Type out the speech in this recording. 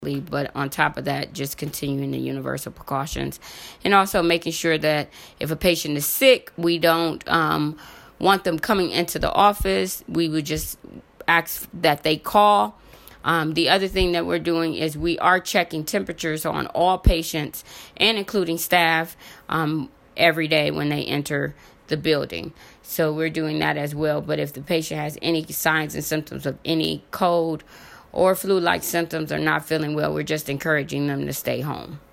But on top of that, just continuing the universal precautions, and also making sure that if a patient is sick, we don't want them coming into the office. We would just ask that they call. The other thing that we're doing is we are checking temperatures on all patients and including staff every day when they enter the building. So we're doing that as well. But if the patient has any signs and symptoms of any cold or flu-like symptoms or not feeling well, we're just encouraging them to stay home.